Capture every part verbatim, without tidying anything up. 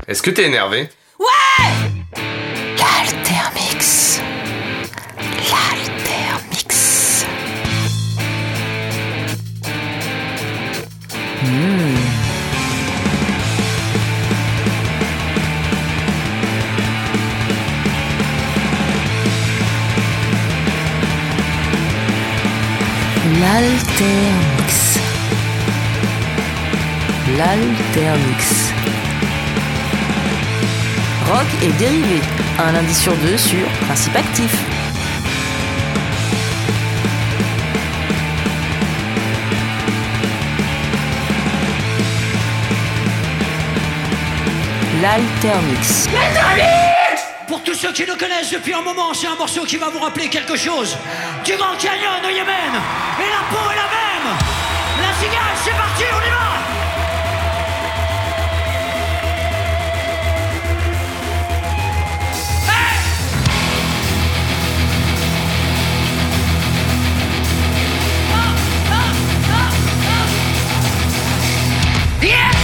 Est-ce que t'es énervé? Ouais! L'Altermix. L'Altermix. Mmh. L'Altermix. L'Altermix. Rock et dérivé, un lundi sur deux sur Principe Actif. L'Altermix. L'Altermix! Pour tous ceux qui le connaissent depuis un moment, c'est un morceau qui va vous rappeler quelque chose. Du Grand Canyon au Yémen. Et la peau est la même. La cigale, c'est parti, on y va! Yeah!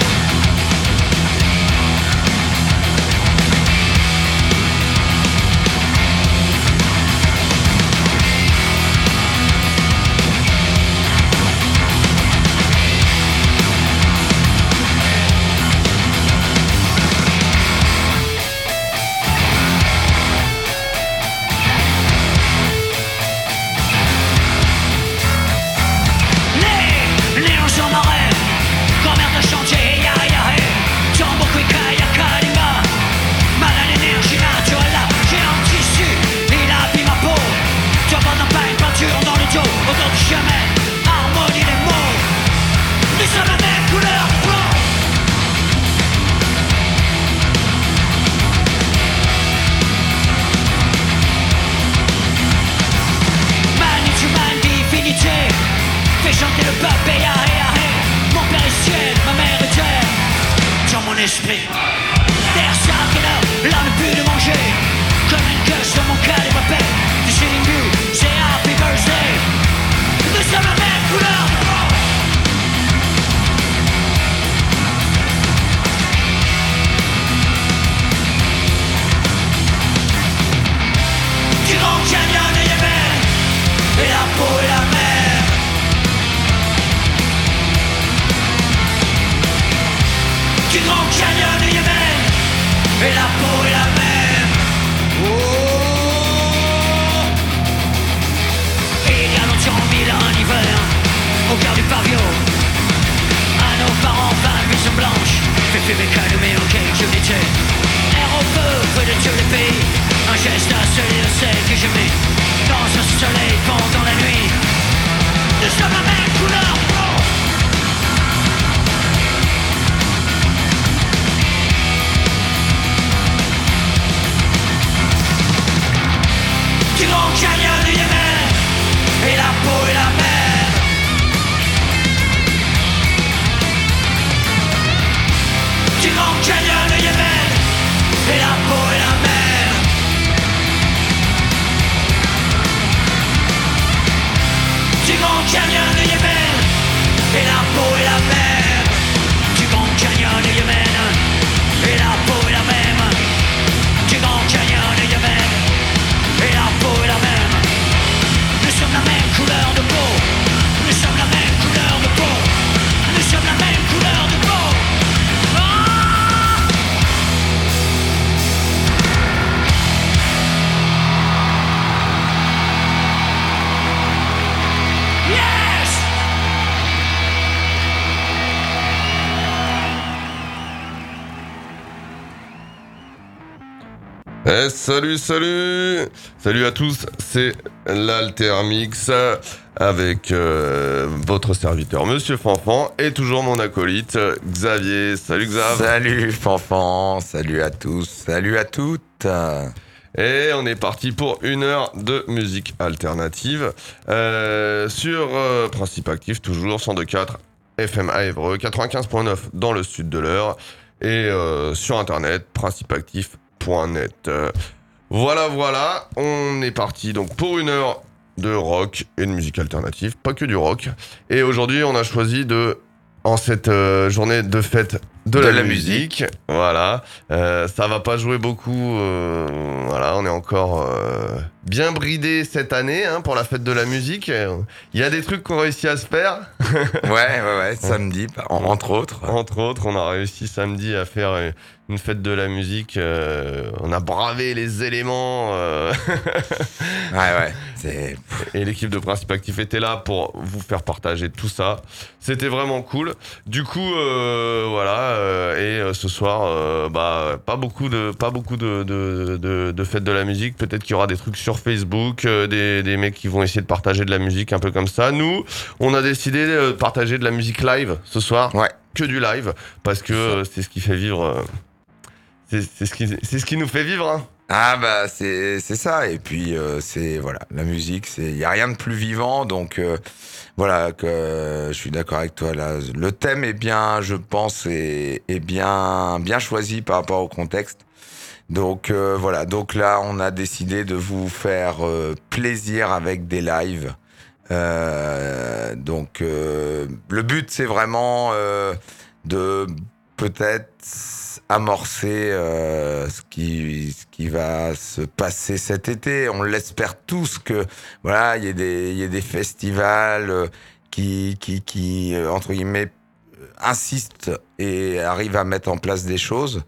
Eh, salut, salut Salut à tous, c'est l'Altermix avec euh, votre serviteur Monsieur Fanfan et toujours mon acolyte Xavier. Salut Xav. Salut Fanfan, salut à tous, salut à toutes. Et on est parti pour une heure de musique alternative euh, sur euh, Principe Actif, toujours cent deux virgule quatre F M à Évreux, quatre-vingt-quinze virgule neuf dans le sud de l'Eure et euh, sur internet principeactif point net. Euh, voilà, voilà, on est parti donc pour une heure de rock et de musique alternative, pas que du rock. Et aujourd'hui, on a choisi de, en cette euh, journée de fête de, de la, la musique. musique. Voilà, euh, ça va pas jouer beaucoup. Euh, voilà, on est encore euh, bien bridé cette année hein, pour la fête de la musique. Il y a des trucs qu'on réussit à se faire. ouais, ouais, ouais, samedi, entre autres. Entre autres, on a réussi samedi à faire une fête de la musique. Euh, on a bravé les éléments. Euh... ouais, ouais. C'est... Et l'équipe de Principe Actif était là pour vous faire partager tout ça. C'était vraiment cool. Du coup, euh, voilà. Euh, et euh, ce soir, euh, bah, pas beaucoup de, pas beaucoup de, de, de, de fêtes de la musique. Peut-être qu'il y aura des trucs sur Facebook, euh, des, des mecs qui vont essayer de partager de la musique un peu comme ça. Nous, on a décidé de partager de la musique live ce soir. Ouais. Que du live, parce que euh, c'est ce qui fait vivre. Euh, c'est, c'est, ce qui, c'est ce qui nous fait vivre. Hein. Ah bah c'est c'est ça et puis euh, c'est voilà la musique c'est il y a rien de plus vivant donc euh, voilà que euh, je suis d'accord avec toi là le thème est bien je pense est, est bien bien choisi par rapport au contexte donc euh, voilà donc là on a décidé de vous faire euh, plaisir avec des lives euh, donc euh, le but c'est vraiment euh, de peut-être amorcer euh, ce qui ce qui va se passer cet été. On l'espère tous que voilà, il y ait des il y ait des festivals euh, qui qui qui euh, entre guillemets insistent et arrivent à mettre en place des choses.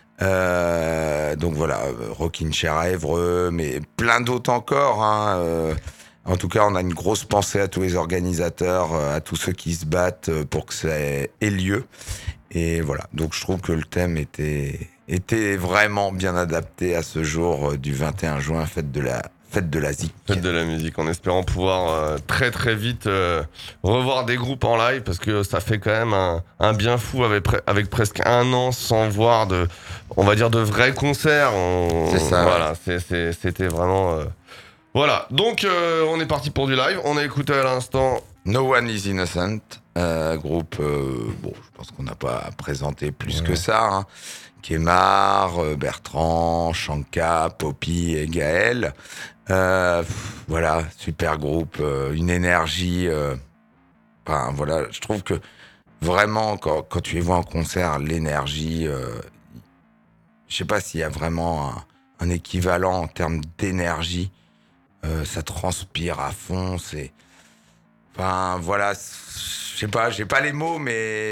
Euh, donc voilà, Rockin' Chair à Évreux, mais plein d'autres encore. Hein, euh, en tout cas, on a une grosse pensée à tous les organisateurs, à tous ceux qui se battent pour que ça ait lieu. Et voilà, donc je trouve que le thème était, était vraiment bien adapté à ce jour du vingt et un juin, fête de la, fête de la zik. Fête de la musique, en espérant pouvoir euh, très très vite euh, revoir des groupes en live, parce que ça fait quand même un, un bien fou avec, avec presque un an sans voir de, on va dire de vrais concerts. On, c'est ça. Voilà, ouais. c'est, c'est, c'était vraiment... Euh, voilà, donc euh, on est parti pour du live, on a écouté à l'instant... No One is Innocent, euh, groupe, euh, bon, je pense qu'on n'a pas à présenter plus ouais. que ça, hein. Kemar, euh, Bertrand, Shanka, Poppy et Gaël. Euh, pff, voilà, super groupe, euh, une énergie. Euh, enfin, voilà, je trouve que vraiment, quand, quand tu les vois en concert, l'énergie, euh, je sais pas s'il y a vraiment un, un équivalent en termes d'énergie. Euh, ça transpire à fond, c'est... Enfin, voilà, je sais pas, j'ai pas les mots, mais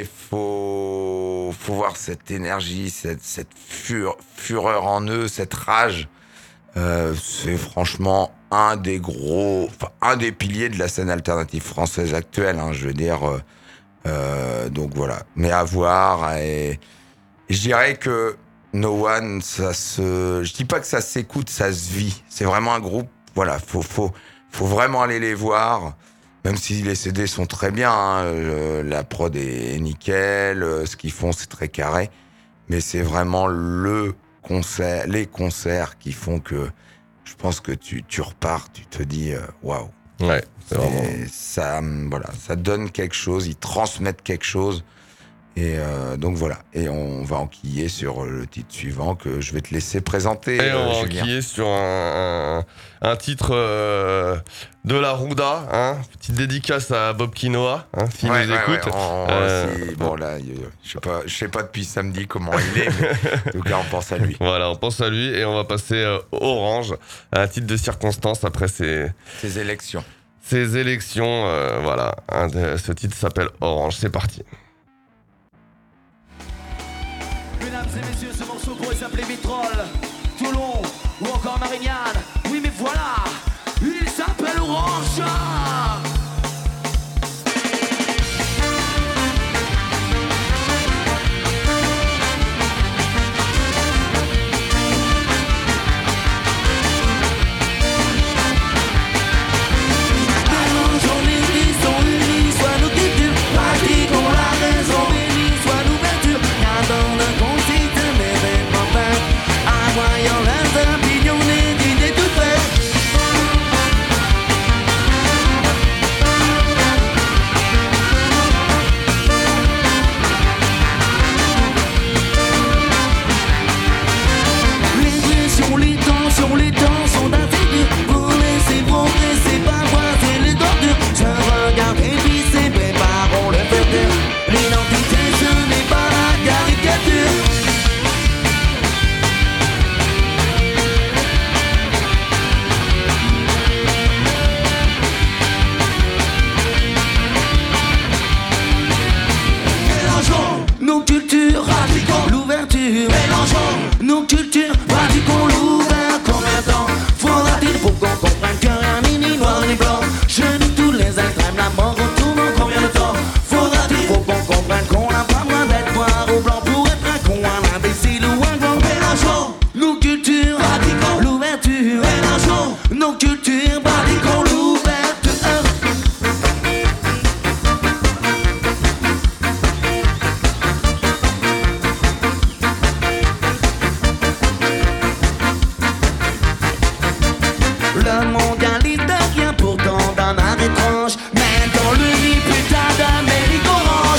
faut, faut voir cette énergie, cette, cette fure, fureur en eux, cette rage. Euh, c'est franchement un des gros, enfin, un des piliers de la scène alternative française actuelle, hein, je veux dire. Euh, euh, donc voilà, mais à voir. Et, et je dirais que No One, ça se, je dis pas que ça s'écoute, ça se vit. C'est vraiment un groupe. Voilà, faut, faut, faut vraiment aller les voir. Même si les C D sont très bien, hein, euh, la prod est nickel, euh, ce qu'ils font c'est très carré, mais c'est vraiment le concert, les concerts qui font que je pense que tu, tu repars, tu te dis waouh. Wow. Ouais, c'est vraiment... ça, voilà, ça donne quelque chose, ils transmettent quelque chose. Et euh, donc voilà, et on va enquiller sur le titre suivant que je vais te laisser présenter. Et on euh, va Julien. enquiller sur un, un, un titre euh, de la Rouda, hein, petite dédicace à Bob Quinoa, hein, s'il ouais, nous ouais, écoute. Ouais, on, euh, si, bon là, je sais pas, je sais pas depuis samedi comment il est, mais en tout cas on pense à lui. Voilà, on pense à lui et on va passer euh, Orange, un titre de circonstance après ces, ces élections. Ces élections, euh, voilà, hein, ce titre s'appelle Orange, c'est parti. Mesdames et messieurs, ce morceau pourrait s'appeler Vitrolles, Toulon ou encore Marignane. Oui, mais voilà, il s'appelle Orange. nos cultures, pratiquons-nous vers combien de temps faudra-t-il pour qu'on comprenne que rien n'est ni noir ni blanc? Je dis tous les extrêmes, la mort retourne en combien de temps faudra-t-il pour qu'on comprenne qu'on n'a pas besoin d'être noir ou blanc pour être un con, un imbécile ou un grand? Mélangeons nos cultures, pratiquons l'ouverture. Mélangeons nos cultures, pratiquons l'ouverture. Le mondialiste devient pourtant d'un art étrange, mais dans le lit putain d'Amérique orange.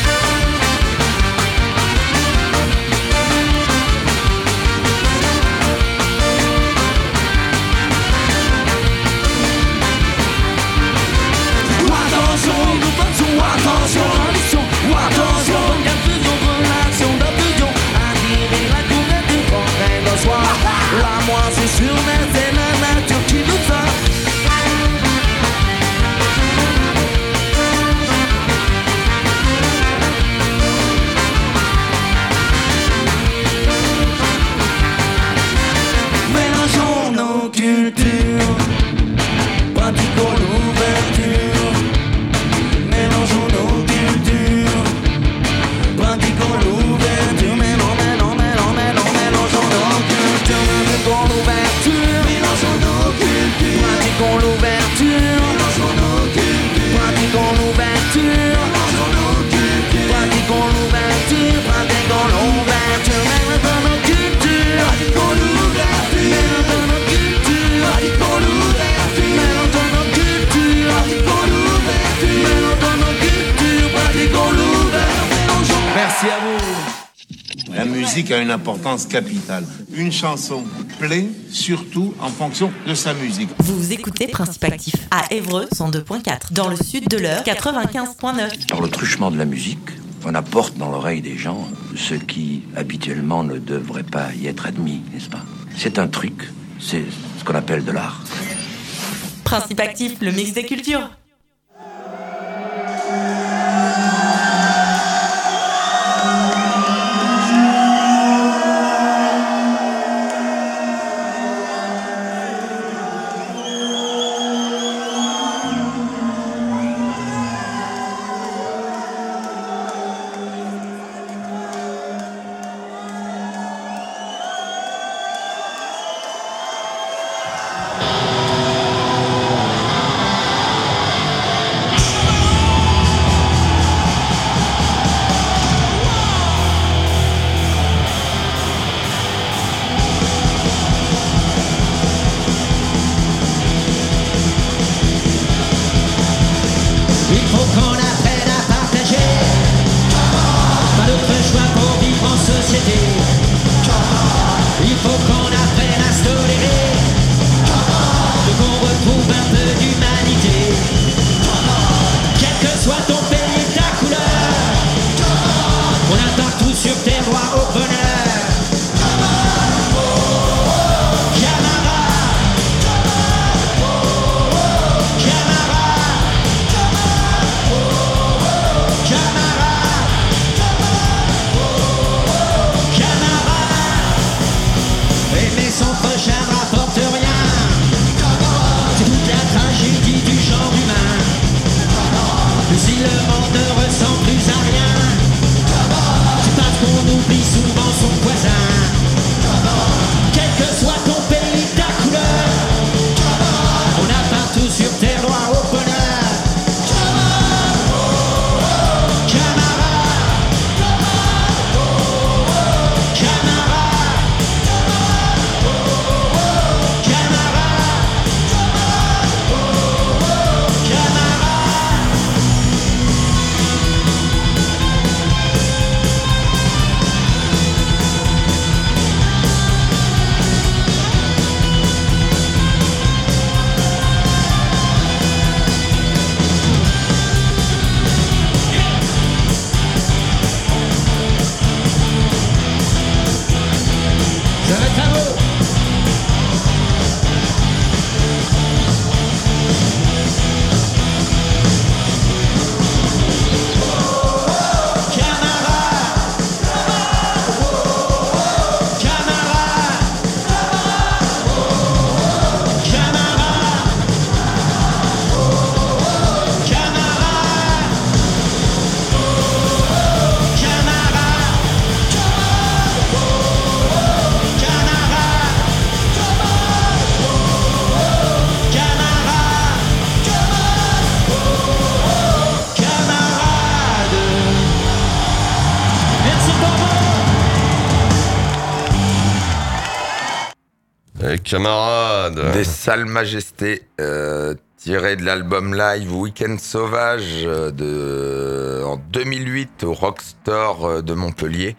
Attention, attention, attention, attention, attention, confusion, relation de fusion, admirer la couverture contraire de soi. La moi c'est sûr, mais c'est la nature qui nous fait. Mélangeons nos cultures, pratiquons l'ouverture. Mélangeons nos cultures, pratiquons l'ouverture. Mélangeons, mélangeons, mélangeons, mélangeons nos cultures, pratiquons l'ouverture. Mélangeons nos cultures, pratiquons l'ouverture. Mélangeons nos cultures, pratiquons l'ouverture. Mélangeons nos cultures, pratiquons l'ouverture. Pratiquons l'ouverture. Mélangeons nos cultures, pratiquons l'ouverture. Mélangeons nos cultures, pratiquons l'ouverture. Mélangeons nos cultures, pratiquons l'ouverture. Mélangeons nos cultures, pratiquons l'ouverture. Merci à vous. La musique a une importance capitale. Une chanson plaît surtout en fonction de sa musique. Vous écoutez Principe Actif à Évreux cent deux point quatre, dans le sud de l'Eure quatre-vingt-quinze point neuf. Par le truchement de la musique, on apporte dans l'oreille des gens ce qui habituellement ne devrait pas y être admis, n'est-ce pas? C'est un truc, c'est ce qu'on appelle de l'art. Principe Actif, le mix des cultures. mes camarades. Des Sales Majestés, euh, tiré de l'album live Week-end Sauvage euh, de, en deux mille huit au Rockstore de Montpellier.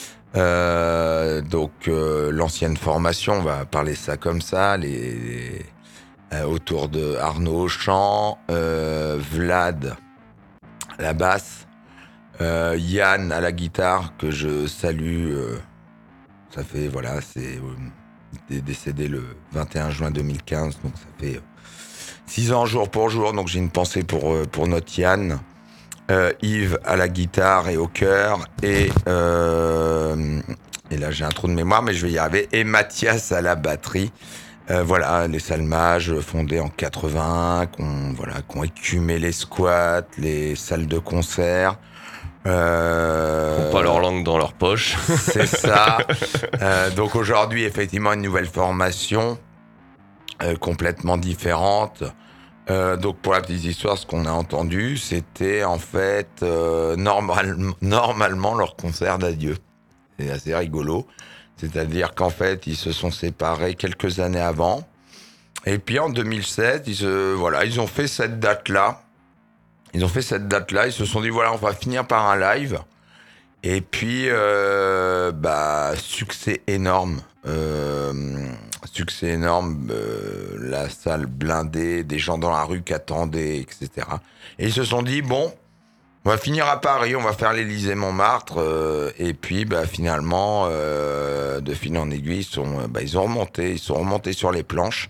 Euh, donc euh, l'ancienne formation, on va parler ça comme ça, les, les euh, autour de Arnaud au chant, euh, Vlad à la basse, euh, Yann à la guitare que je salue. Euh, ça fait voilà, c'est euh, décédé le vingt et un juin deux mille quinze, donc ça fait six ans jour pour jour. Donc j'ai une pensée pour pour notre Yann. Euh, Yves à la guitare et au chœur et euh, et là j'ai un trou de mémoire mais je vais y arriver, et Mathias à la batterie. Euh, voilà, les Sales Mages fondés en quatre-vingts, qu'on voilà, qu'on écumé les squats, les salles de concert. Euh, Ils n'ont pas leur langue dans leur poche. C'est ça. euh, donc aujourd'hui effectivement une nouvelle formation euh, complètement différente. Euh, donc pour la petite histoire, ce qu'on a entendu, c'était en fait euh, normal, normalement leur concert d'adieu. C'est assez rigolo. C'est-à-dire qu'en fait, ils se sont séparés quelques années avant. Et puis en deux mille sept, ils, se, voilà, ils ont fait cette date-là. Ils ont fait cette date-là. Ils se sont dit, voilà, on va finir par un live. Et puis, euh, bah, succès énorme. Euh, succès énorme, euh, la salle blindée, des gens dans la rue qui attendaient, et cetera. Et ils se sont dit, bon, on va finir à Paris, on va faire l'Élysée-Montmartre. Euh, et puis, bah, finalement, euh, de fil en aiguille, ils, sont, bah, ils ont remonté, ils sont remontés sur les planches.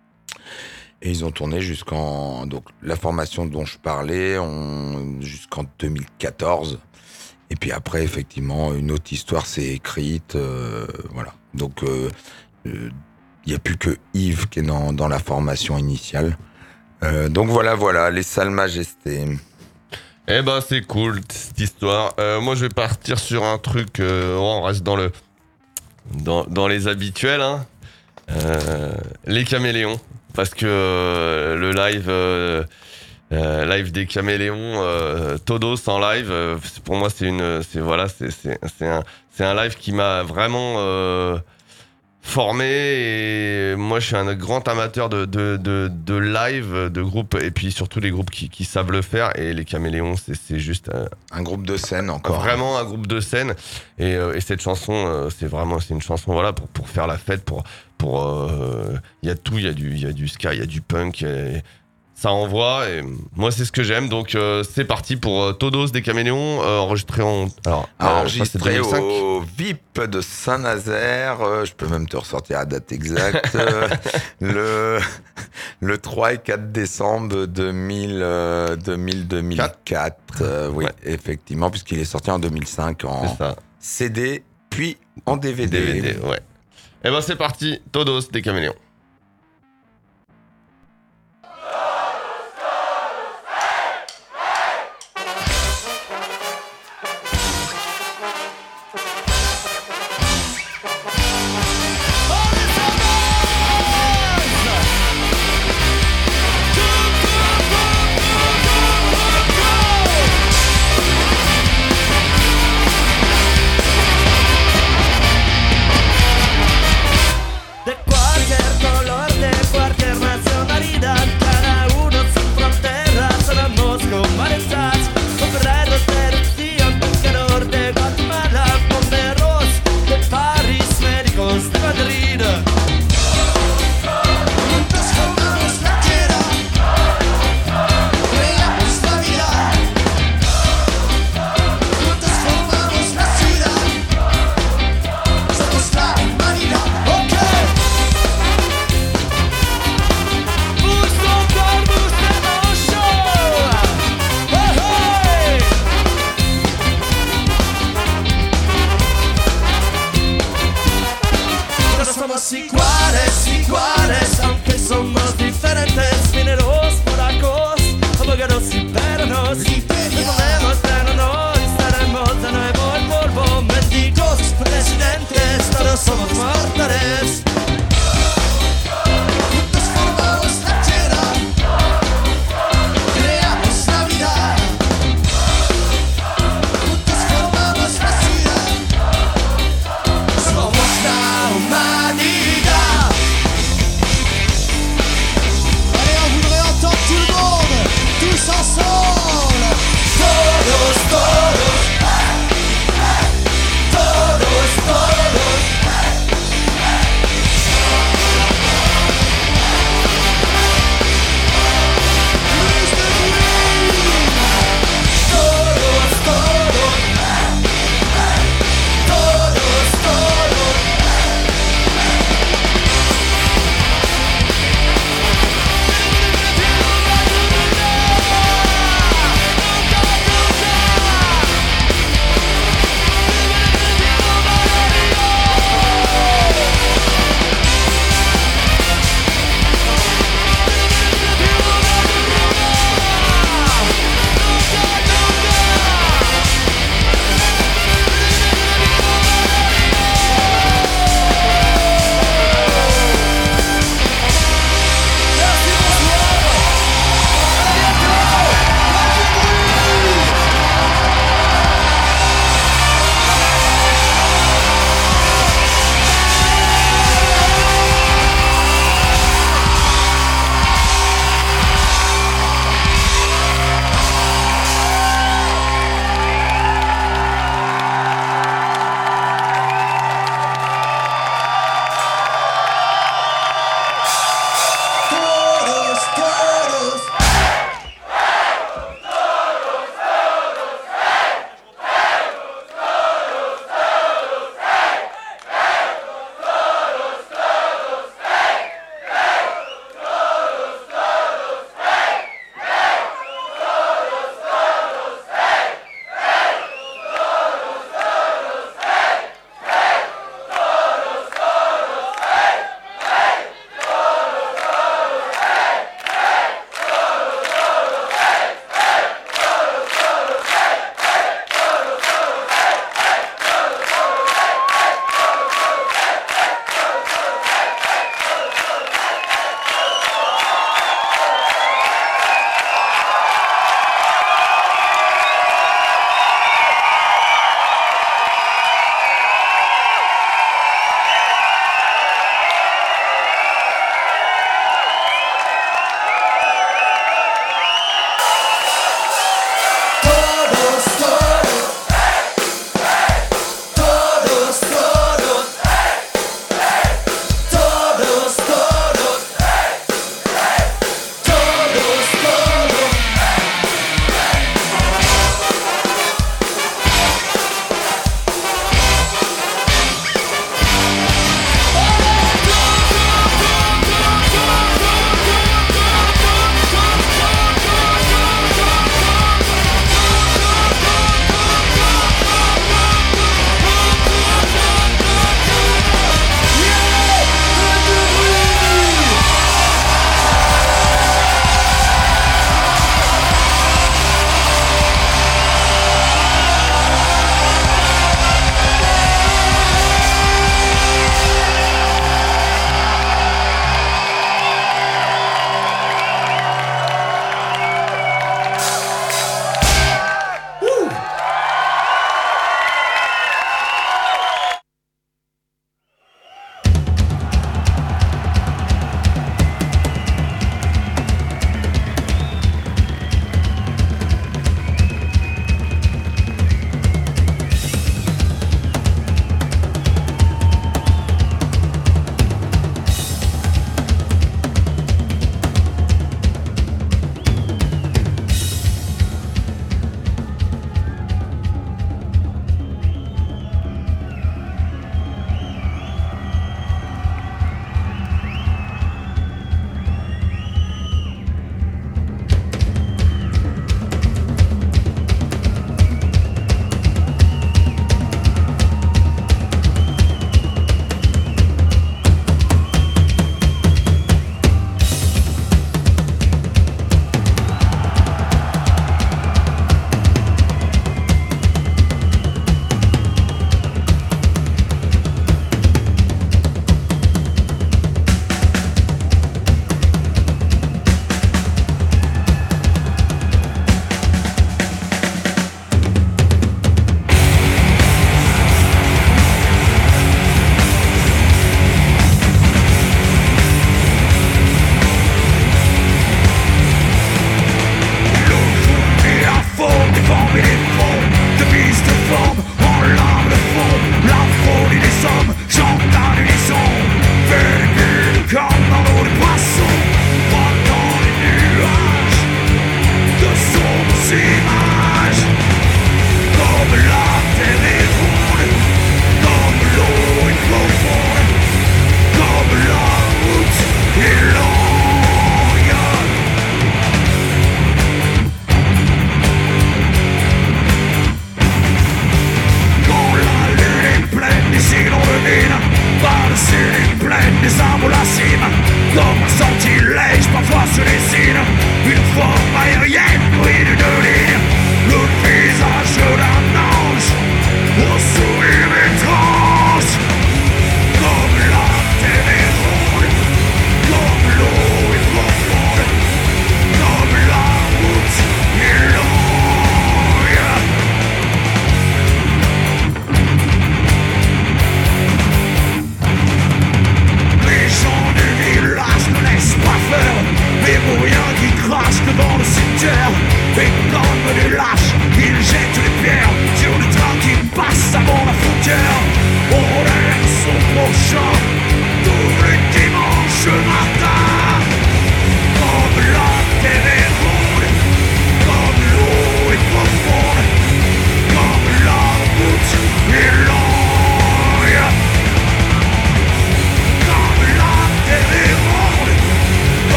Et ils ont tourné jusqu'en... Donc, la formation dont je parlais, on, jusqu'en deux mille quatorze. Et puis après, effectivement, une autre histoire s'est écrite. Euh, voilà. Donc, il euh, n'y euh, a plus que Yves qui est dans, dans la formation initiale. Euh, donc voilà, voilà, les Sales Majestés. Eh ben, c'est cool, cette histoire. Euh, moi, je vais partir sur un truc... Euh, on reste dans le... Dans, dans les habituels, hein. Euh, les Caméléons. Parce que euh, le live... Euh, Euh, live des Caméléons, euh, Todos en live, euh, pour moi c'est une, c'est voilà, c'est c'est c'est un c'est un live qui m'a vraiment euh, formé, et moi je suis un grand amateur de de de, de live, de groupes, et puis surtout les groupes qui qui savent le faire, et les Caméléons c'est c'est juste euh, un groupe de scène encore. Vraiment un groupe de scène, et euh, et cette chanson euh, c'est vraiment c'est une chanson voilà pour pour faire la fête, pour pour il euh, y a tout, il y a du il y a du ska, il y a du punk. Et, ça envoie, et moi c'est ce que j'aime, donc euh, c'est parti pour euh, Todos des Caméléons, euh, enregistré en... Alors, enregistré euh, au V I P de Saint-Nazaire, euh, je peux même te ressortir la date exacte, euh, le, le trois et quatre décembre deux mille, euh, deux mille, deux mille quatre, euh, oui, ouais. Effectivement, puisqu'il est sorti en deux mille cinq en C D, puis en D V D. D V D, ouais. Et ben c'est parti, Todos des Caméléons. De cualquier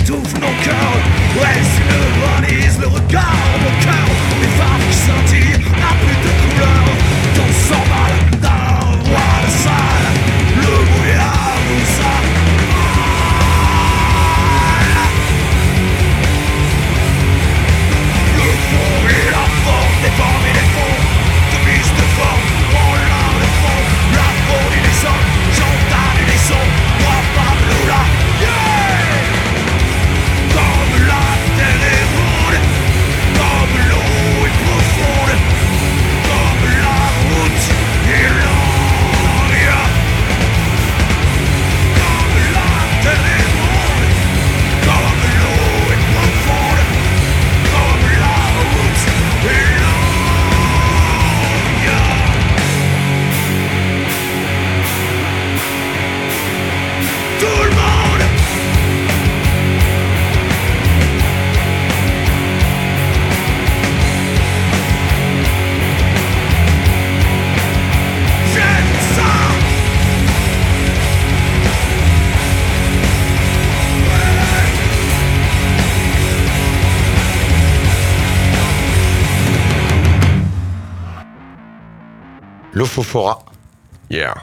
étouffe nos cœurs. Ouais, c'est le balise, le regard, mon cœur. Les femmes qui scintillent, n'a plus de couleur. On s'emballe dans la voie de salle. Le brouillard nous a. Le fond et la forme des formes et des fonds. De mise de forme, on l'a le fond. La faune et les hommes, j'entends et les sons. Moi, Pablo, là, yeah. Comme la terre est ronde, comme l'eau est profonde, comme la route est longue. Comme la terre est ronde, comme l'eau est profonde, comme la route est longue. Tout le monde. J'aime ça. Lofofora, Yeah.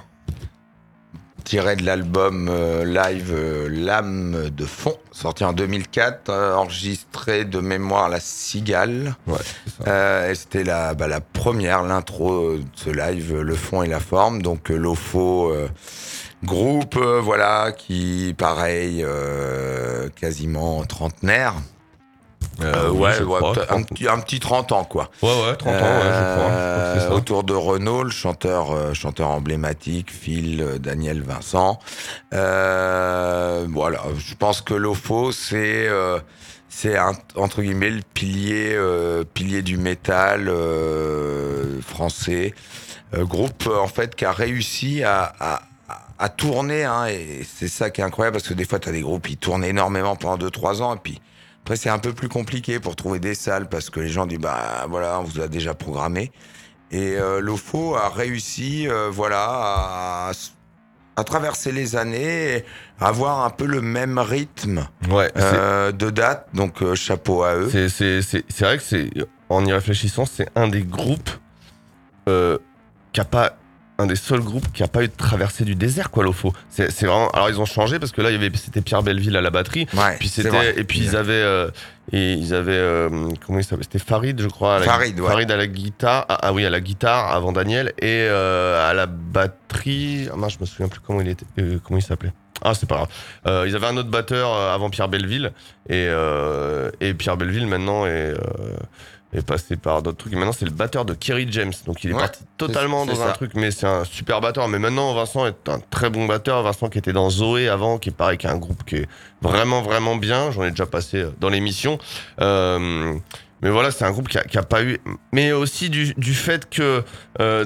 tiré de l'album euh, live euh, L'âme de fond, sorti en deux mille quatre, euh, enregistré de mémoire à la Cigale. Ouais, c'est ça. Euh, et c'était la, bah, la première, l'intro de ce live, le fond et la forme. Donc euh, Lofo, euh, groupe, euh, voilà, qui, pareil, euh, quasiment trentenaire. Euh, ouais, oui, je ouais, crois, peut-être un, petit, un petit trente ans, quoi. Ouais, ouais, trente ans, ouais, je crois. Je crois que c'est ça. Autour de Renaud, le chanteur, euh, chanteur emblématique, Phil, euh, Daniel, Vincent. Euh, voilà, je pense que Lofo, c'est, euh, c'est un, entre guillemets le pilier, euh, pilier du métal euh, français. Euh, groupe en fait qui a réussi à, à, à tourner, hein, et c'est ça qui est incroyable parce que des fois t'as des groupes ils tournent énormément pendant deux trois ans et puis après, c'est un peu plus compliqué pour trouver des salles parce que les gens disent, bah voilà, on vous a déjà programmé. Et euh, Lofo a réussi, euh, voilà, à, à traverser les années, et à avoir un peu le même rythme Ouais, c'est- euh, de date. Donc, euh, chapeau à eux. C'est, c'est, c'est, c'est vrai que c'est, en y réfléchissant, c'est un des groupes euh, qui a pas, un des seuls groupes qui a pas eu de traversée du désert, quoi, Lofo. C'est, c'est vraiment, alors ils ont changé parce que là, il y avait, c'était Pierre Belleville à la batterie. Ouais, Puis c'est c'était, vrai. et puis ils avaient, euh, et ils avaient, euh, comment il s'appelait, c'était Farid, je crois. À la, Farid, ouais. Farid à la guitare, ah, ah oui, à la guitare avant Daniel, et euh, à la batterie. Ah, mince, je me souviens plus comment il était, euh, comment il s'appelait. Ah, c'est pas grave. Euh, ils avaient un autre batteur euh, avant Pierre Belleville, et, euh, et Pierre Belleville maintenant est, euh, est passé par d'autres trucs. Et maintenant, c'est le batteur de Kerry James, donc il est Ouais, parti totalement c'est- dans c'est un ça. truc, mais c'est un super batteur. Mais maintenant, Vincent est un très bon batteur. Vincent qui était dans Zoé avant, qui est pareil, qui est un groupe qui est vraiment vraiment bien. J'en ai déjà passé dans l'émission. Euh, mais voilà, c'est un groupe qui a, qui a pas eu, mais aussi du, du fait que euh,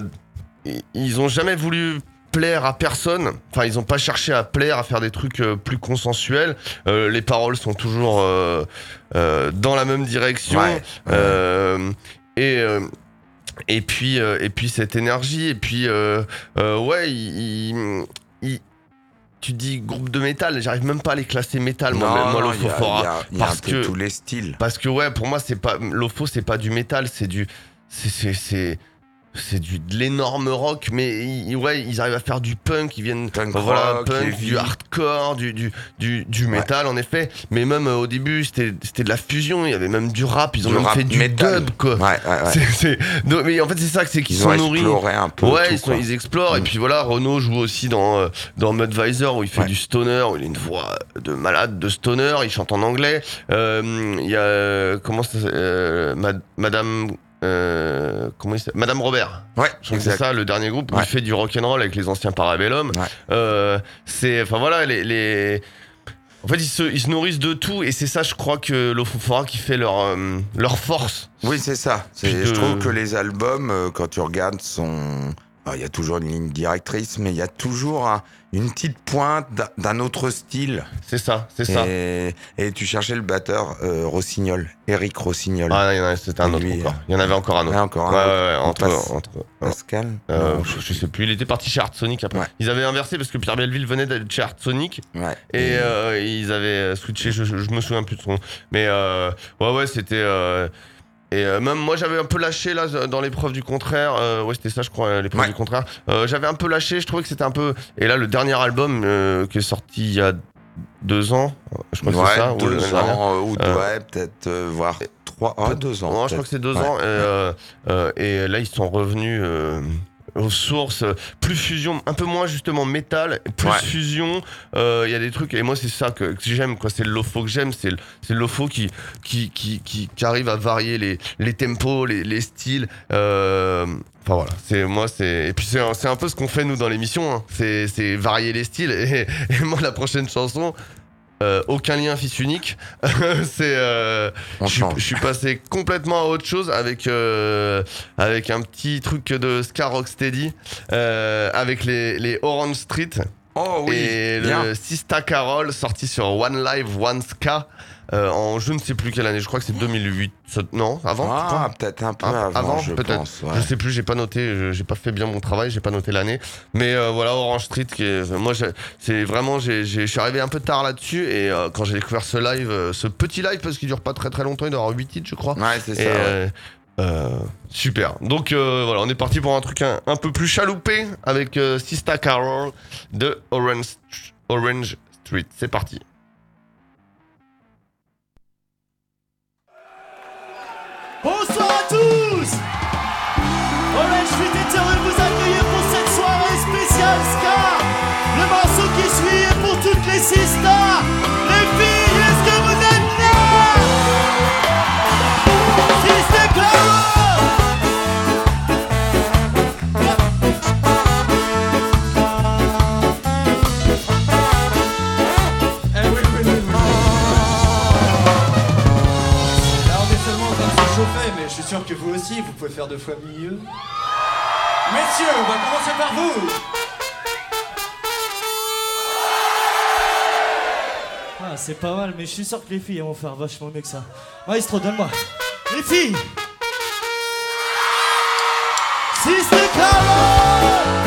ils ont jamais voulu plaire à personne. Enfin, ils ont pas cherché à plaire, à faire des trucs euh, plus consensuels. Euh, les paroles sont toujours euh, euh, dans la même direction. Ouais, ouais. Euh, et euh, et puis euh, et puis cette énergie. Et puis euh, euh, ouais, il, il- il- tu dis groupe de métal, j'arrive même pas à les classer métal, moi, Non, moi non, il y a- Lofofora. il y a- il y a un parce peu que tous les styles. parce que ouais, pour moi c'est pas Lofo, c'est pas du métal, c'est du c'est c'est c'est c'est du de l'énorme rock, mais ils, ouais, ils arrivent à faire du punk, ils viennent Punk voilà, rock, punk, heavy. du hardcore, du du du, du métal en effet, mais même euh, au début c'était c'était de la fusion, il y avait même du rap, ils ont Du même rap fait du metal. dub quoi. Ouais, ouais, ouais. C'est, c'est- donc, mais en fait c'est ça, c'est qu'ils Ils sont ont nourris. exploré un peu. Ouais, tout, ils, sont- quoi. ils explorent. Et Mm. puis voilà, Renaud joue aussi dans, euh, dans Mudvisor où il fait Ouais. du stoner, où il a une voix de malade de stoner, il chante en anglais. Euh, Il y a, euh, comment ça s'appelle, euh, Ma- Madame. Euh, comment il s'appelle Madame Robert. Ouais, Je crois que exact. c'est ça, le dernier groupe où Ouais. il fait du rock'n'roll avec les anciens Parabellum. Ouais. Euh, c'est, enfin voilà, les, les... En fait, ils se, ils se nourrissent de tout, et c'est ça, je crois, que Lofofora qui fait leur, euh, leur force. Oui, c'est ça. C'est- Puis de- Je trouve que les albums, euh, quand tu regardes, sont il y a toujours une ligne directrice, mais il y a toujours un, une petite pointe d'un, d'un autre style. C'est ça, c'est ça. Et, et tu cherchais le batteur euh, Rossignol, Eric Rossignol. Ah, il y en a, c'était un autre Lui, encore. Il y en avait encore un autre. Ouais, encore un ouais, autre. ouais, ouais, entre, Passe- entre, Pascal euh, Non, je, je sais plus, il était parti chez Art Sonic après. Ouais. Ils avaient inversé parce que Pierre Belleville venait de chez Art Sonic Ouais. et euh, ils avaient switché, je, je, je me souviens plus de son nom. Mais euh, ouais, ouais, c'était. Euh, et euh, même moi, j'avais un peu lâché là dans l'épreuve du contraire. Euh, ouais, c'était ça, je crois, l'épreuve Ouais. du contraire. Euh, j'avais un peu lâché, je trouvais que c'était un peu. Et là, le dernier album euh, qui est sorti il y a deux ans, je crois que ouais, c'est ça. ou deux l'année dernière. ans, euh, ou Euh, ouais, peut-être, euh, voire trois, oh, deux ans. Non, je crois peut-être. que c'est deux Ouais. ans. Et, euh, euh, et là, ils sont revenus euh, aux sources. Plus fusion, un peu moins justement métal, plus Ouais. fusion. Il euh, y a des trucs. Et moi, c'est ça que, que j'aime. Quoi. C'est le lofo que j'aime. C'est le, c'est le lofo qui, qui, qui, qui, qui arrive à varier les, les tempos, les, les styles. Euh, Enfin voilà, c'est moi c'est et puis c'est un, c'est un peu ce qu'on fait nous dans l'émission. Hein. C'est c'est varier les styles. Et, et moi, la prochaine chanson. Euh, aucun lien fils unique. c'est euh, On je, suis- change. je suis passé complètement à autre chose avec euh, avec un petit truc de ska rocksteady euh, avec les, les Orange Street Oh oui, et bien. le Sista Carol sorti sur One Live One Ska euh, en je ne sais plus quelle année, je crois que c'est deux mille huit. Ça- non, avant je Ah, crois. peut-être un peu Ah, avant, avant, je peut-être. pense. ouais. Je sais plus, j'ai pas noté, je- j'ai pas fait bien mon travail, j'ai pas noté l'année. Mais euh, voilà, Orange Street, qui est, moi, j'ai- c'est vraiment, j'ai, j'ai- je suis arrivé un peu tard là-dessus et euh, quand j'ai découvert ce live, euh, ce petit live parce qu'il dure pas très très longtemps, il doit avoir huit titres, je crois. Ouais, c'est ça. Et, ouais. euh, euh, super. Donc euh, voilà, on est parti pour un truc un, un peu plus chaloupé avec euh, Sista Carol de Orange, Orange Street. C'est parti. Bonsoir à tous. Orange Street est heureux de vous accueillir pour cette soirée spéciale ska. Le morceau qui suit est pour toutes les sisters. Les filles, est-ce que vous êtes là? Sister Carol. Eh oui, oui, oui, oui. Là, on est seulement en train de se chauffer, mais je suis sûr que vous aussi, vous pouvez faire deux fois mieux. Messieurs, on va commencer par vous. Ah, c'est pas mal, mais je suis sûr que les filles vont faire vachement mieux que ça. Maestro, donne-moi. Les filles. Sister Carol.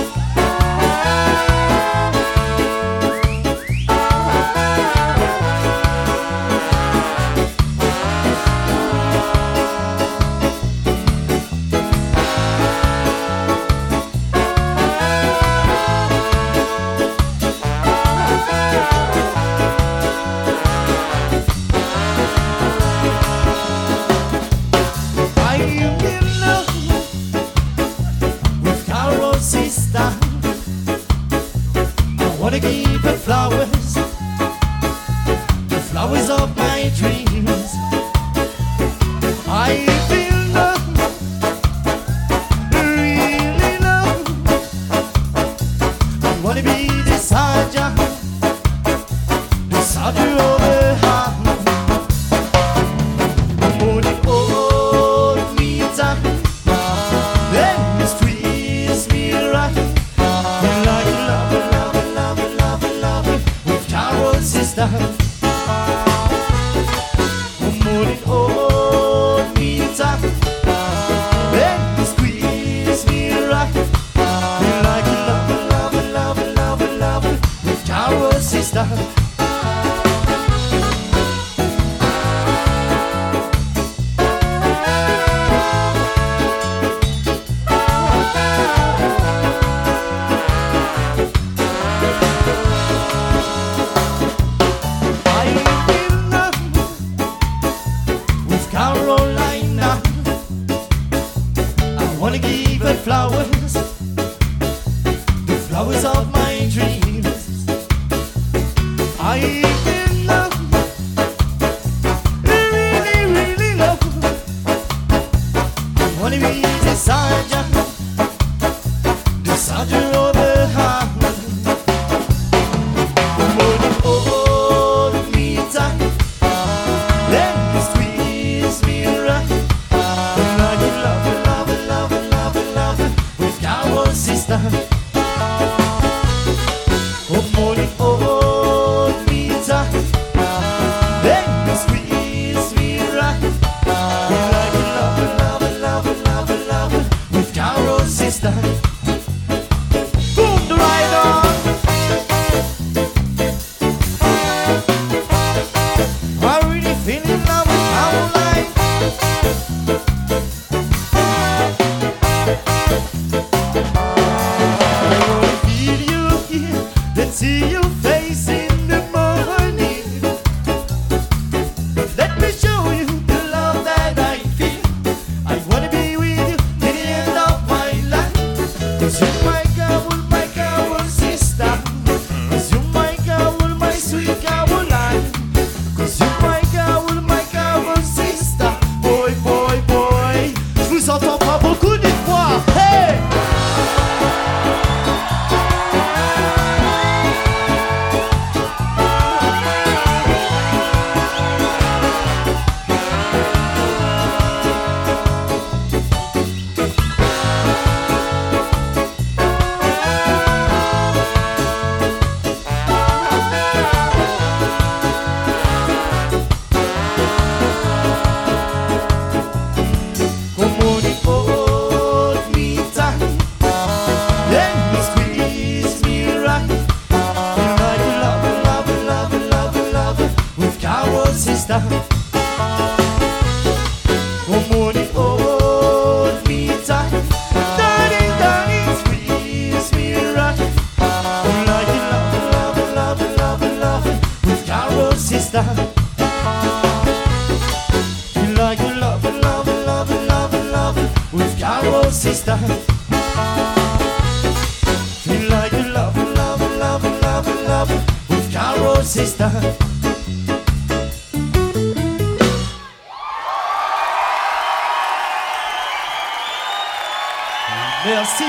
I am in love with Carol's sister. I wanna give her flowers, the flowers of my dreams. I feel love, really love. I wanna be the soldier, the soldier of her heart. Morning old me time, then you squeeze me right. You like love, love, love, love, love with Carol's sister. Morning old me time, then you squeeze me right. You like love, love, love, love, love with Carol's sister. sister. Oh, money, hold me tight. Darling, darling, sweet, sweet rock. Like you love, love, love, love, love with Carol, sister. Like you love, love, love, love, love with Carol, sister. Like you love, love, love, love, love with Carol, sister. Merci.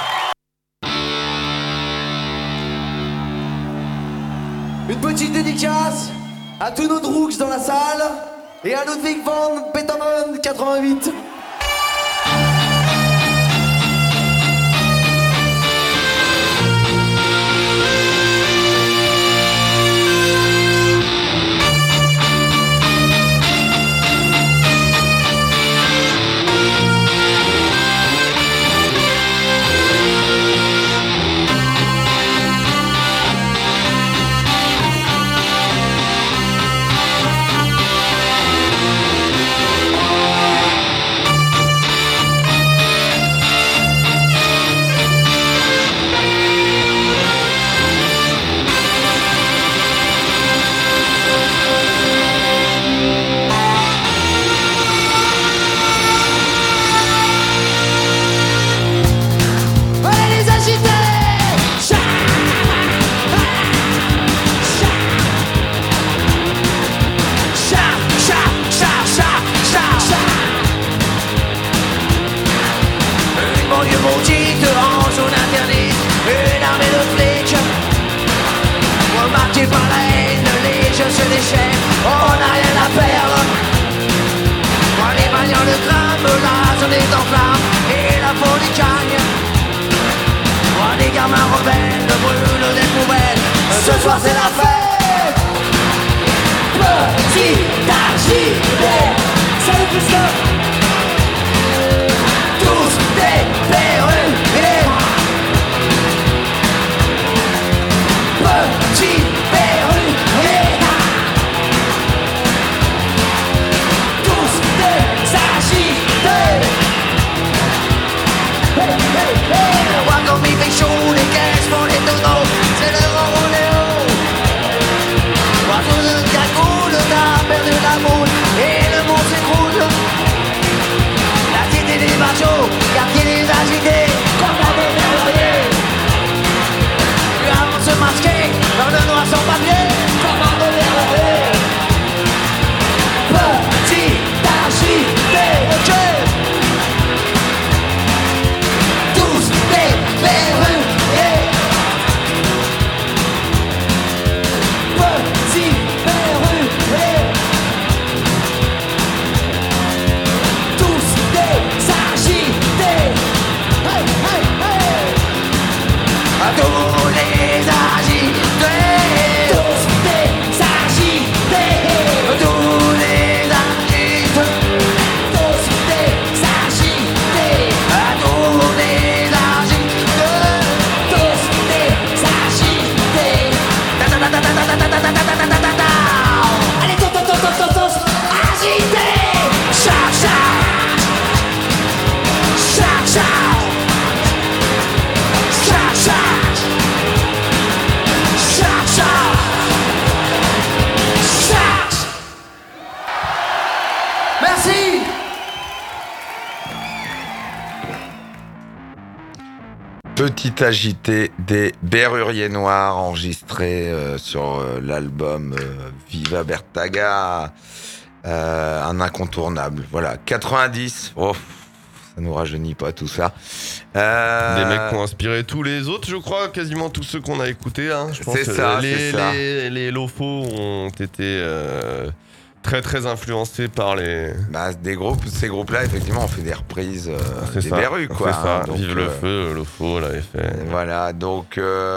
Une petite dédicace à tous nos droogs dans la salle et à Ludwig van Beethoven quatre-vingt-huit. Petit agité des Berruriers Noirs enregistré euh, sur euh, l'album euh, Viva Bertaga, euh, un incontournable. Voilà, quatre-vingt-dix, oh, ça nous rajeunit pas tout ça. Euh... Des mecs qui ont inspiré tous les autres, je crois, quasiment tous ceux qu'on a écoutés. Hein. Je pense c'est que ça, les, c'est ça. Les, les Lofos ont été euh, très très influencés par les. Bah, des groupes, ces groupes-là, effectivement, ont fait des reprises euh, c'est des ça, Berrues, quoi. C'est ça. Hein, donc, Vive le euh, feu, Lofo l'avait fait. Voilà, donc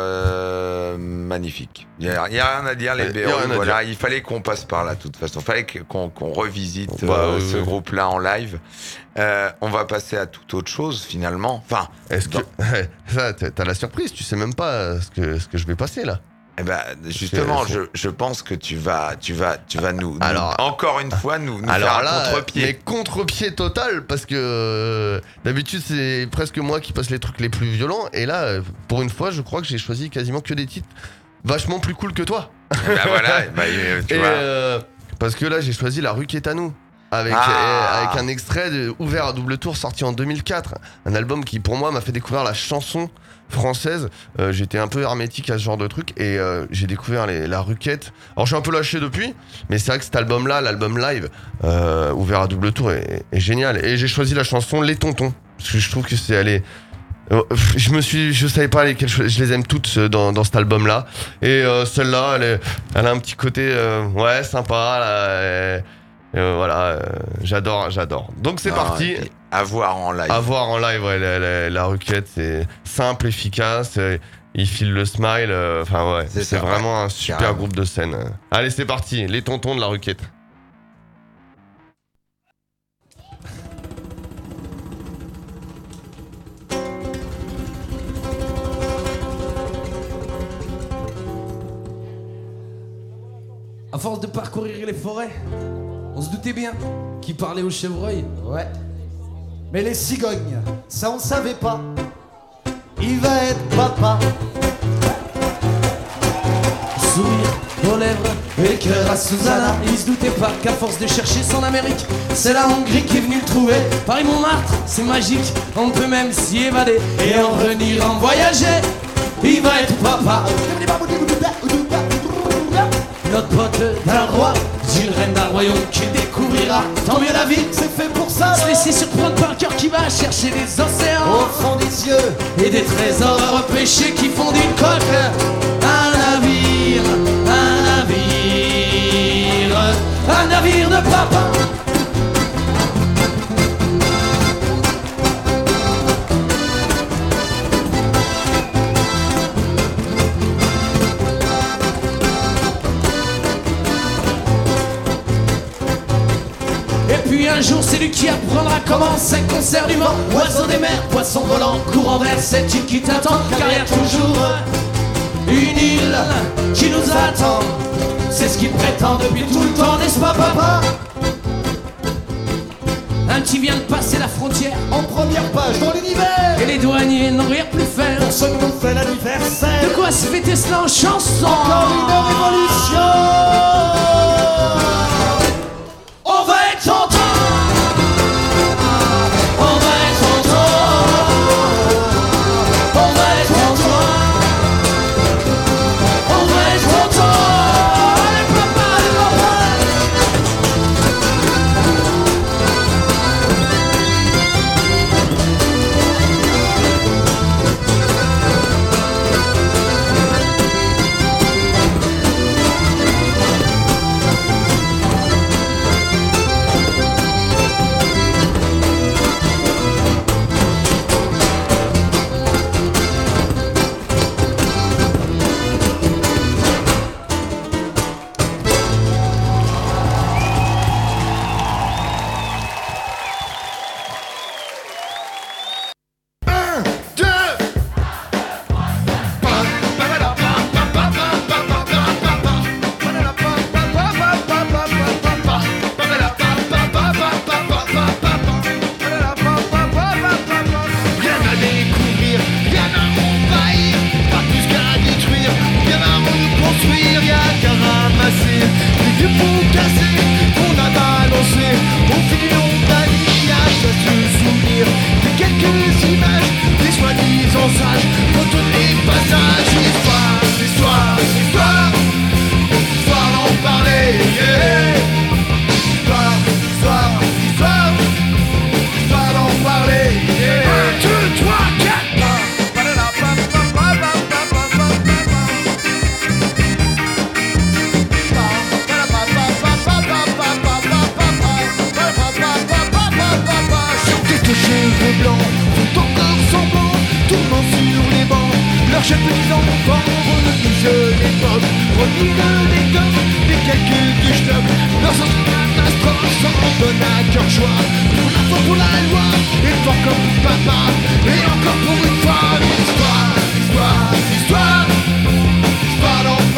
euh, magnifique. Il n'y a, a rien à dire, les Il Berrues. Voilà, il fallait qu'on passe par là, de toute façon. Il fallait qu'on, qu'on revisite bah, euh, oui, ce oui. groupe-là en live. Euh, on va passer à toute autre chose, finalement. Enfin, Est-ce dans... que. Ça, t'as la surprise, tu sais même pas ce que, ce que je vais passer là. Eh ben, justement, je, je pense que tu vas, tu vas, tu vas nous, alors, nous encore une fois nous, nous alors faire là, un contre-pied. Mais contre-pied total, parce que euh, d'habitude c'est presque moi qui passe les trucs les plus violents, et là, euh, pour une fois, je crois que j'ai choisi quasiment que des titres vachement plus cool que toi. Eh ben voilà, bah, tu et vois. euh, parce que là, j'ai choisi La Rue qui est à nous. Avec, Ah. euh, avec un extrait de Ouvert à double tour sorti en deux mille quatre. Un album qui, pour moi, m'a fait découvrir la chanson française. Euh, j'étais un peu hermétique à ce genre de truc et euh, j'ai découvert les, la Ruquette. Alors, je suis un peu lâché depuis, mais c'est vrai que cet album-là, l'album live, euh, Ouvert à double tour, est, est génial. Et j'ai choisi la chanson Les Tontons, parce que je trouve que c'est... Elle est, je me suis, je savais pas lesquelles, je les aime toutes dans, dans cet album-là. Et euh, celle-là, elle, est, elle a un petit côté, euh, ouais, sympa. Là, et, Euh, voilà, euh, j'adore, j'adore. Donc c'est Non, parti. À voir en live. À voir en live, ouais, la, la, la Ruquette, c'est simple, efficace. euh, Il file le smile. Enfin euh, ouais, c'est, c'est vraiment ouais. un super Carrément. Groupe de scène. Allez, c'est parti, les tontons de la Ruquette. À force de parcourir les forêts, on se doutait bien qui parlait aux chevreuils. Ouais. Mais les cigognes, ça on savait pas. Il va être papa. Sourire aux lèvres et cœur à Susanna. Il se doutait pas qu'à force de chercher son Amérique, c'est la Hongrie qui est venue le trouver. Paris-Montmartre, c'est magique, on peut même s'y évader et en revenir en voyager. Il va être papa. Notre pote d'un roi, d'une reine d'un royaume qui découvrira. Tant mieux la vie, c'est fait pour ça. Se laisser surprendre par le cœur qui va chercher des océans au fond des yeux et des trésors repêchés qui font d'une coque un navire, un navire, un navire de papa. Un jour c'est lui qui apprendra comment c'est concert du vent. Oiseau des mers, poisson volant, courant vers cette île qui t'attend. Car il y a toujours une île qui nous attend. C'est ce qu'il prétend depuis tout le temps, n'est-ce pas papa? Un qui vient de passer la frontière en première page dans l'univers. Et les douaniers n'ont rien plus faire pour ce que nous fait l'anniversaire. De quoi se fêter cela en chanson? Encore une révolution. On va être content. Et encore pour une fois, l'histoire, l'histoire, l'histoire, l'histoire d'en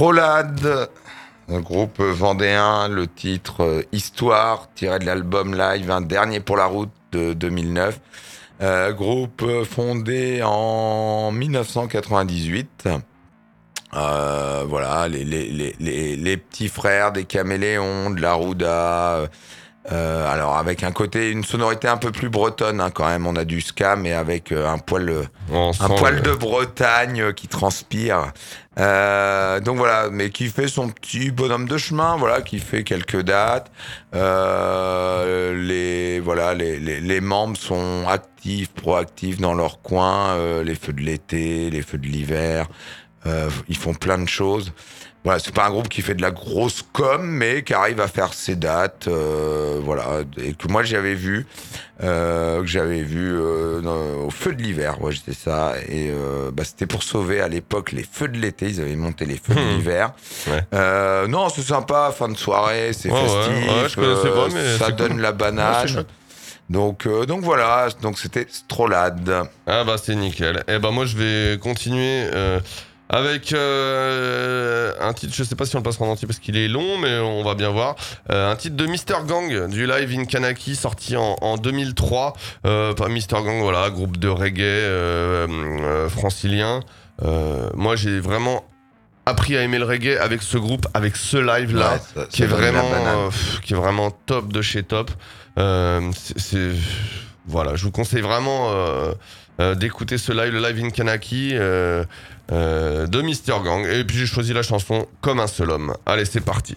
Strolade, un groupe vendéen, le titre euh, Histoire, tiré de l'album live Un dernier pour la route de deux mille neuf. Euh, groupe fondé en dix-neuf cent quatre-vingt-dix-huit. Euh, voilà, les, les, les, les, les petits frères des Caméléons, de la Rouda. Euh, alors avec un côté, une sonorité un peu plus bretonne hein, quand même. On a du ska mais avec euh, un poil, On un sent poil le- de Bretagne euh, qui transpire. Euh, donc voilà, mais qui fait son petit bonhomme de chemin, voilà, qui fait quelques dates. Euh, les voilà, les, les, les membres sont actifs, proactifs dans leur coin. Euh, les feux de l'été, les feux de l'hiver. Euh, ils font plein de choses. Voilà, c'est pas un groupe qui fait de la grosse com, mais qui arrive à faire ses dates, euh, voilà, et que moi j'avais vu, euh, que j'avais vu euh, dans- au feu de l'hiver, ouais, j'étais ça, et euh, bah, c'était pour sauver à l'époque les feux de l'été, ils avaient monté les feux de l'hiver. Ouais. Euh, non, c'est sympa, fin de soirée, c'est Ouais, ouais, festif, ouais, je connaissais pas, mais euh, ça c'est donne cool. la Ouais, banane. c'est chouette. donc, euh, donc voilà, donc c'était Strolade. Ah bah c'est nickel. Et bah moi je vais continuer euh, avec euh, un titre, je sais pas si on le passera en entier parce qu'il est long, mais on va bien voir. Euh, un titre de Mister Gang, du Live in Kanaki, sorti en, en deux mille trois. Euh, pas Mister Gang, voilà, groupe de reggae euh, euh, francilien. Euh, moi j'ai vraiment appris à aimer le reggae avec ce groupe, avec ce live là, Ouais, ça- qui est ça donne la vraiment, banane. euh, pff, qui est vraiment top de chez top. Euh, c'est, c'est- voilà, je vous conseille vraiment euh, euh, d'écouter ce live, le Live in Kanaki euh, euh, de Mister Gang. Et puis j'ai choisi la chanson Comme un seul homme. Allez, c'est parti.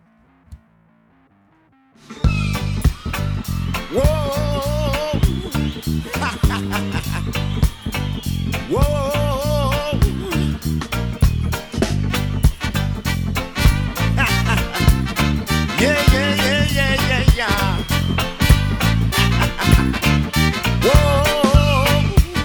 Whoa. Whoa. Yeah, yeah, yeah, yeah, yeah, yeah. Whoa.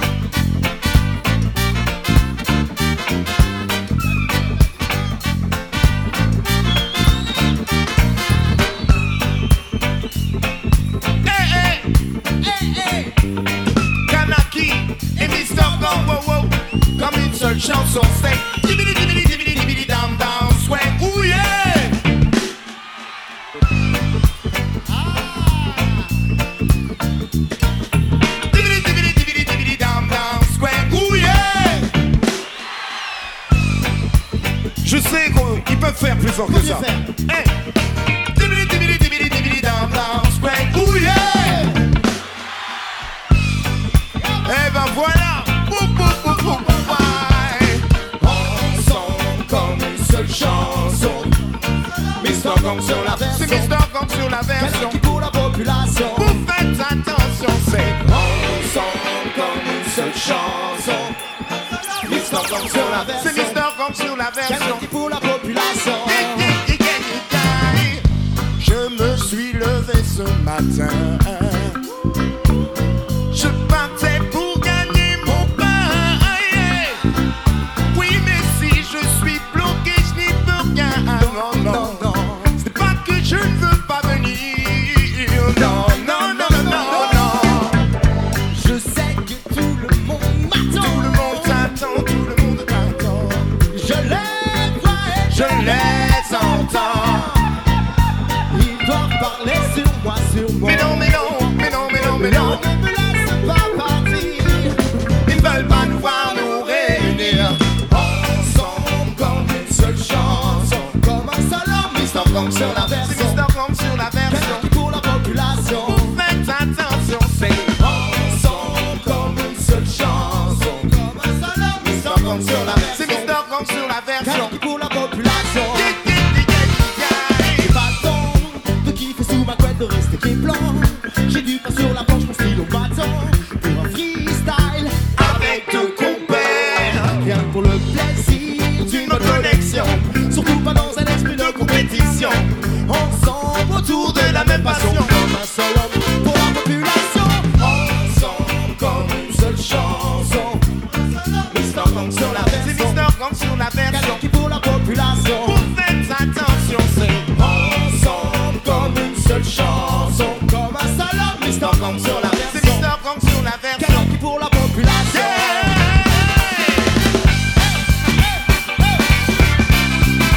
Hey, hey, hey, hey. Kanaki et Mister Gang, wow, wow. Comme une seule chanson, c'est dibidi dibidi dibidi dibidi down down swing, ouh yeah. Dibidi dibidi dibidi dibidi down down swing, ouh yeah. Je sais qu'ils peuvent faire plus fort que ça. Hey. Dibidi dibidi dibidi dibidi down down swing, ouh yeah. Eh ben voilà. Boum, boum, boum, boum, boum, ouais. Ensemble comme une seule chanson. Mister Gang sur la version. C'est Mister Gang sur la version. Qui pour la population. Vous faites attention, c'est ensemble comme une seule chanson. Mister Gang sur la version. C'est Mister Gang sur la version. Qui pour la population. Je me suis levé ce matin. Je partais pour gagner mon pain. Oui, mais si je suis bloqué, je n'y peux rien. Non, non, non. C'est pas que je ne veux pas venir. Non, non, non, non, non, non. Je sais que tout le monde m'attend. Tout le monde t'attend, tout le monde t'attend. Je les vois et je les entends. Ils doivent parler sur moi, sur moi. Mais non, mais non, mais non, mais non, mais non. Ne me laisse pas partir. Ils veulent pas nous voir nous réunir ensemble comme une seule chanson. Comme un seul homme, Mister Gang sur la version. C'est Mister Gang sur la version. Qui pour la population. Faites attention, c'est ensemble comme une seule chanson. Comme un seul homme, Mister Gang sur la version. C'est Mister Gang sur la version. Qui pour la population. J'ai pas le temps de kiffer sous ma couette, de rester pieds blancs. J'ai du pain sur la planche, mon stylo bâton. Pour un freestyle avec deux compères. Rien que pour le plaisir d'une bonne connexion. Surtout pas dans un esprit de compétition. Ensemble autour de la même passion. Comme un seul homme pour la population. Ensemble comme une seule chanson. Mister Gang sur la version. C'est Mister Gang sur la version. Qui pour la population. Vous faites attention, c'est ensemble comme une seule chanson. Comme un seul homme, Mister Gang sur la version. C'est Mister Gang sur la version. Qui pour la population.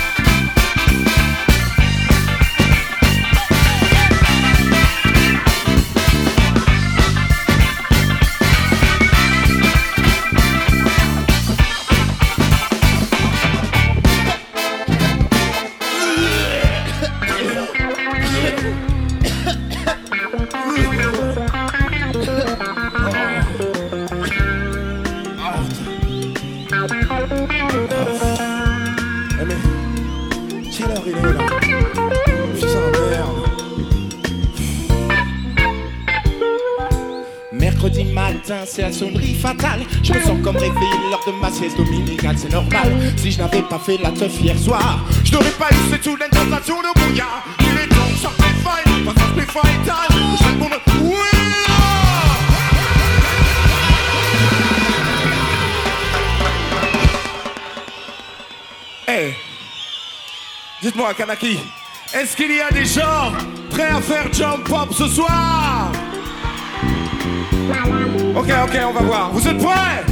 Mercredi matin, c'est la sonnerie fatale. Je me sens comme réveillé lors de ma sieste dominicale, c'est normal. Si je n'avais pas fait la teuf hier soir, je n'aurais pas eu cette soudaine sensation de brouillard. Il est temps, sort les failles, pas sans les failles, je fais pour me... Oui! Hey, dites-moi, Kanaki, est-ce qu'il y a des gens prêts à faire jump pop ce soir? Ok, ok, on va voir. Vous êtes prêts?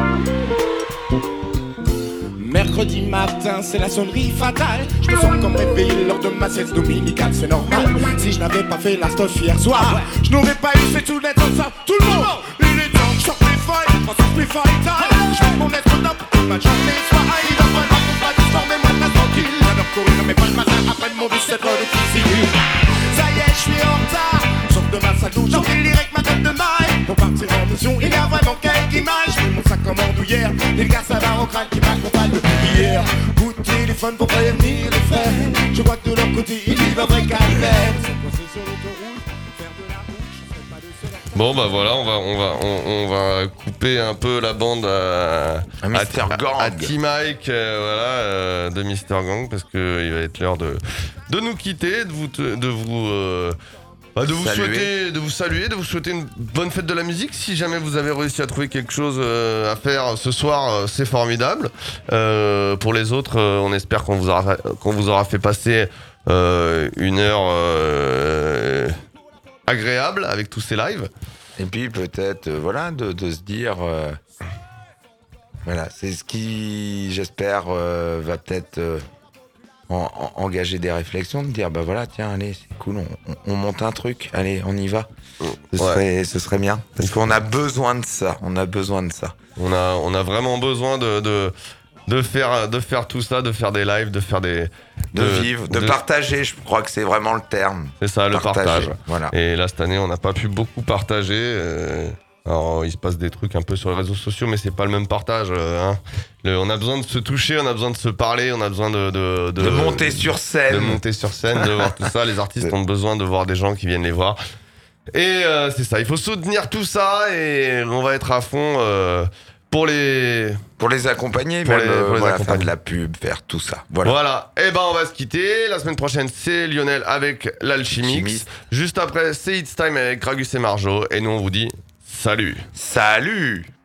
Mercredi matin, c'est la sonnerie fatale. Je me sens comme réveillé lors de ma sieste dominicale, c'est normal. Si je n'avais pas fait la stuff hier soir, je n'aurais pas eu cette soulette comme ça. Tout le monde, il est temps, je sors les feuilles, pas sans les feuilles taille. Je fais mon être top, toute ma journée soit high. Dans un bar, pour pas distormer, moi, pas tranquille. J'adore courir, mais pas le matin, après mon dix-sept heures de cuisine. Ça y est, je suis en retard. Sors de ma salle, j'enfile direct ma tête de maille. Pour partir en mission, il y a vraiment quelques images. J'ai mon sac en andouillère, et le gars ça va au crâne qui m'accompagne depuis hier. Coup de téléphone pour prévenir les frères. Je vois que de leur côté, ils vivent un vrai calvaire. Bon bah voilà, on va on va on, on va couper un peu la bande à à Mister Gang, à T-Mike, euh, voilà, euh, de Mister Gang, parce que il va être l'heure de de nous quitter, de vous de vous euh, bah, de vous Saluer. souhaiter de vous saluer, de vous souhaiter une bonne fête de la musique. Si jamais vous avez réussi à trouver quelque chose euh, à faire ce soir, euh, c'est formidable. Euh, pour les autres, euh, on espère qu'on vous aura qu'on vous aura fait passer euh, une heure euh, agréable avec tous ces lives. Et puis peut-être, euh, voilà, de, de se dire, euh, voilà, c'est ce qui, j'espère, euh, va peut-être euh, en, en, engager des réflexions, de dire, bah voilà, tiens, allez, c'est cool, on, on, on monte un truc, allez, on y va. Ce, Ouais. serait, ce serait bien, parce qu'on a besoin de ça, on a besoin de ça. On a, on a vraiment besoin de, de, de, faire, de faire tout ça, de faire des lives, de faire des... De, de vivre, de, de partager, je crois que c'est vraiment le terme. C'est ça, le partager, partage. Voilà. Et là, cette année, on n'a pas pu beaucoup partager. Euh, alors, il se passe des trucs un peu sur les réseaux sociaux, mais c'est pas le même partage. Euh, hein. Le, on a besoin de se toucher, on a besoin de se parler, on a besoin de... De, de, de monter sur scène. De monter sur scène, de voir tout ça. Les artistes ont besoin de voir des gens qui viennent les voir. Et euh, c'est ça, il faut soutenir tout ça et on va être à fond... Euh, Pour les... Pour les accompagner, pour même, les, pour les voilà, accompagner. faire de la pub, faire tout ça. Voilà. Voilà. Et ben on va se quitter. La semaine prochaine, c'est Lionel avec l'Alchimix. Alchimiste. Juste après, c'est It's Time avec Ragus et Marjo. Et nous, on vous dit salut. Salut.